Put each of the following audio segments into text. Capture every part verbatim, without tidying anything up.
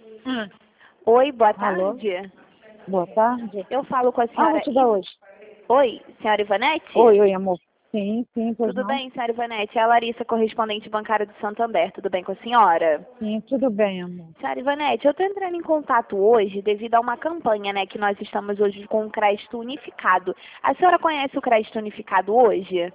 Hum. Oi, boa Alô? tarde. Boa tarde. Eu falo com a Ah, senhora... vou te dar hoje. Oi, senhora Ivanete? Oi, oi, amor. Sim, sim, pois Tudo não? bem, senhora Ivanete? É a Larissa, correspondente bancária do Santander. Tudo bem com a senhora? Sim, tudo bem, amor. Senhora Ivanete, eu estou entrando em contato hoje devido a uma campanha, né, que nós estamos hoje com o crédito unificado. A senhora conhece o crédito unificado hoje?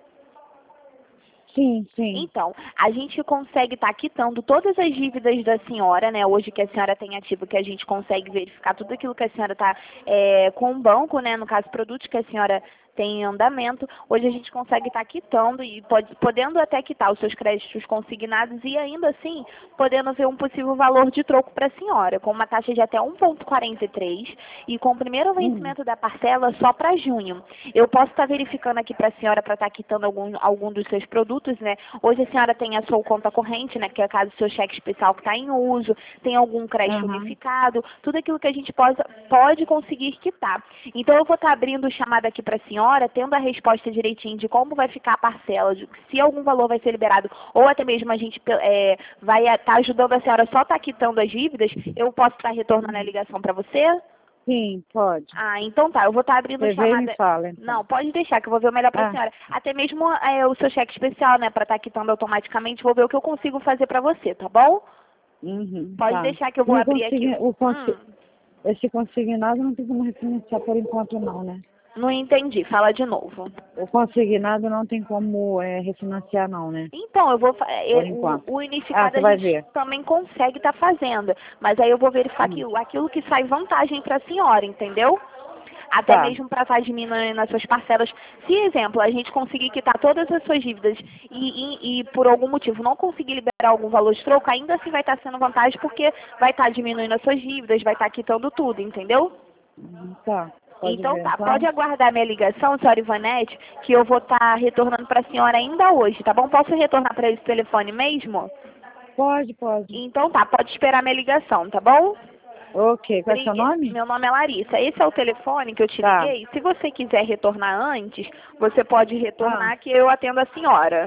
Sim, sim. Então, a gente consegue estar quitando todas as dívidas da senhora, né? Hoje que a senhora tem ativo, que a gente consegue verificar tudo aquilo que a senhora está é, com o banco, né? No caso, produtos que a senhora tem em andamento. Hoje a gente consegue estar quitando e pode, podendo até quitar os seus créditos consignados e ainda assim podendo ver um possível valor de troco para a senhora, com uma taxa de até um vírgula quarenta e três e com o primeiro Hum. vencimento da parcela só para junho. Eu posso estar verificando aqui para a senhora para estar quitando algum, algum dos seus produtos, né? Hoje a senhora tem a sua conta corrente, né? Que é o caso do seu cheque especial que está em uso, tem algum crédito Aham. unificado, tudo aquilo que a gente pode, pode conseguir quitar. Então eu vou estar abrindo o chamado aqui para a senhora, tendo a resposta direitinho de como vai ficar a parcela, de se algum valor vai ser liberado, ou até mesmo a gente é, vai estar ajudando a senhora só estar quitando as dívidas, eu posso estar retornando a ligação para você? Sim, pode. Ah, então tá, eu vou estar abrindo o Você vê e chamado. me fala, então. Não, pode deixar que eu vou ver o melhor para a Ah, senhora. Até mesmo é, o seu cheque especial, né, para estar quitando automaticamente, vou ver o que eu consigo fazer para você, tá bom? uhum, Pode tá. deixar que eu vou E o, abrir aqui. consigna, o consi, Hum, esse consignado não tem como refinanciar por enquanto, não, né? não entendi, fala de novo. O consignado não tem como é, refinanciar, não, né? Então, eu vou fa- Por é, o, enquanto. o Ah, unificado você a vai gente ver. também consegue estar fazendo, mas aí eu vou verificar Hum. aquilo, aquilo que sai vantagem para a senhora, entendeu? Até Tá. mesmo para estar diminuindo as suas parcelas. Se, exemplo, a gente conseguir quitar todas as suas dívidas e, e, e por algum motivo não conseguir liberar algum valor de troco, ainda assim vai estar sendo vantagem porque vai estar diminuindo as suas dívidas, vai estar quitando tudo, entendeu? Uhum, tá. Pode Então ver, tá, pode então. aguardar minha ligação, senhora Ivanete, que eu vou estar retornando para a senhora ainda hoje, tá bom? Posso retornar para esse telefone mesmo? Pode, pode. Então tá, pode esperar minha ligação, tá bom? Ok, qual é seu Bri- nome? Meu nome é Larissa. Esse é o telefone que eu te Tá. liguei. Se você quiser retornar antes, você pode Ah, retornar que eu atendo a senhora.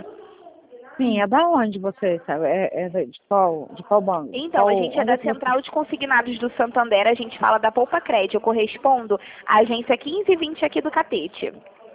sim, é da onde você sabe? É, é de qual, de qual banco? De Então, qual, a gente é onde é da que você... Central de Consignados do Santander, a gente fala da Poupa Crédito. Eu correspondo à agência quinze e vinte aqui do Catete.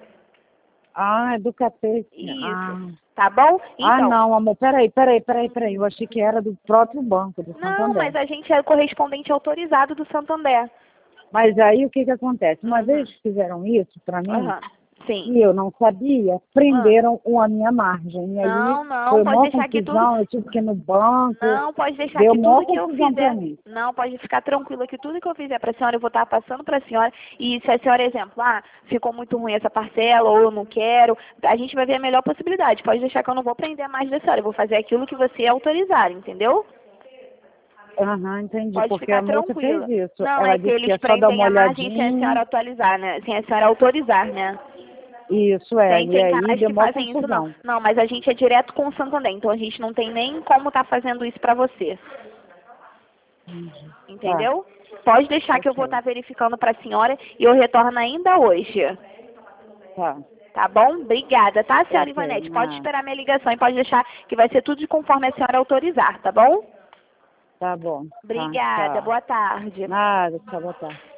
Ah, é do Catete. Isso. Ah. Tá bom? Ah, Então, não, amor, peraí, peraí, peraí, peraí. Eu achei que era do próprio banco, do não, Santander. mas a gente é o correspondente autorizado do Santander. Mas aí o que que acontece? Uma Uhum. vez que fizeram isso para mim, Aham. Sim. e eu não sabia, Ah. prenderam o- a minha margem. E aí Não, não, foi pode maior deixar que tudo. confusão, eu tive que ir no banco, Não, pode deixar deu que maior tudo que eu confusão para fizer. mim. Não, pode ficar tranquila que tudo que eu fizer para a senhora eu vou estar passando para a senhora. E se a senhora, exemplo, ah, ficou muito ruim essa parcela ou eu não quero, a gente vai ver a melhor possibilidade. Pode deixar que eu não vou prender mais da senhora, eu vou fazer aquilo que você autorizar, entendeu? Aham, entendi, Pode porque ficar a moça fez tranquila. isso. Não, Ela é que disse que eles é só dar prendem uma a margem sem a olhadinha. senhora atualizar, né? Sem a senhora autorizar, né? Isso é, Tem, e tem aí canais deu que maior fazem isso, não. confusão. Não, mas a gente é direto com o Santander, então a gente não tem nem como estar fazendo isso para você. Uhum. Tá, Entendeu? Pode deixar que eu vou ok. estar verificando para a senhora e eu retorno ainda hoje. Tá, Tá bom? Obrigada, tá, senhora ok, Ivanete? Pode na, esperar minha ligação e pode deixar que vai ser tudo de conforme a senhora autorizar, tá bom? tá bom, tá, Obrigada, tchau. boa tarde. Nada, tchau, boa tarde.